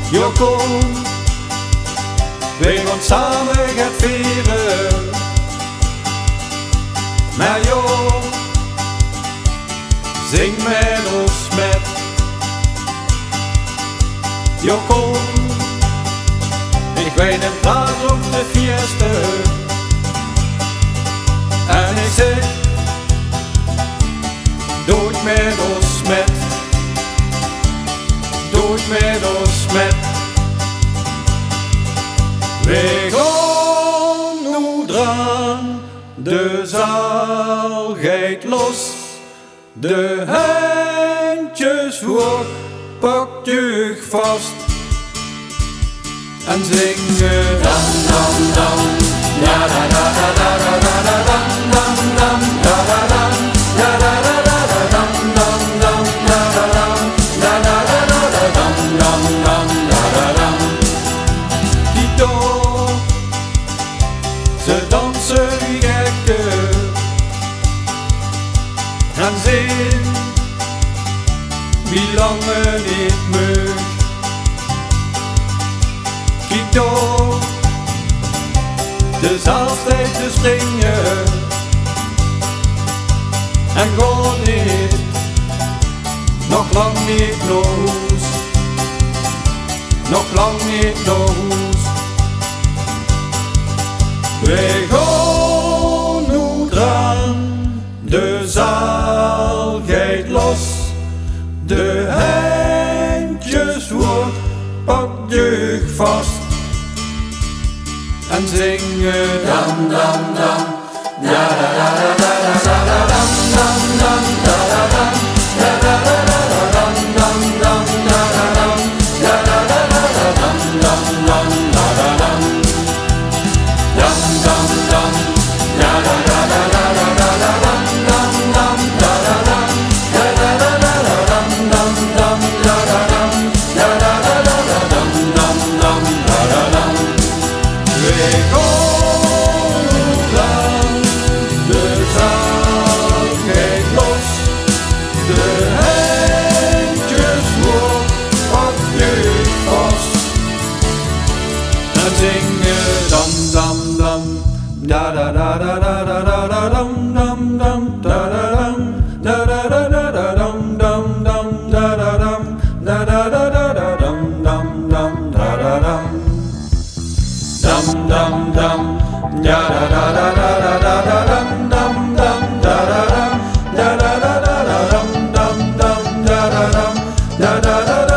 Jo kom, we gaan samen gaan vieren. Maar jo, zing met ons met. Jo kom, ik weet een plaats op de fiesta. En ik zeg, doe het met ons met. Doe het met ons met. We gaan nu dran, de zaal gaat los. De handjes hoog, pak je vast. En zingen dam dam dam, ja da da da da da da da dam dam dam, da da dam, ja da da da da dam dam dam, da da dam, da da da da da dam dam dam, da da dam. Tito, ze dansen gekke en zien wie lange niet meer. Kijk door, de zaal steekt te springen en gewoon niet, nog lang niet naar huis, nog lang niet naar huis. We gaan nu dran, de zaal gaat los, de handjes hoog, pak je vast. En zingen dam dam dam, ja da da da da da da dam dam dam, da da dam, ja da da da da dam dam dam, da da dam, ja da da da da dam dam dam, da da dam, dam dam dam, ja da da da da da da dam dam dam, da da dam, ja da da da da dam dam dam, da da dam, ja da da da da dam dam dam, da da dam. We gaan nu dran, de zaal gaat los, de handjes hoog, pak je vast. En zingen dam dam dam, da da da da da da da da dam dam dam, da da dam, da da da da da dam dam dam, da da dam, da da da da da dam dam dam, da da dam. Dam dam dam, ja da da da da da da dam dam dam, da da dam, da da da da da dam dam dam, da da dam, da da da.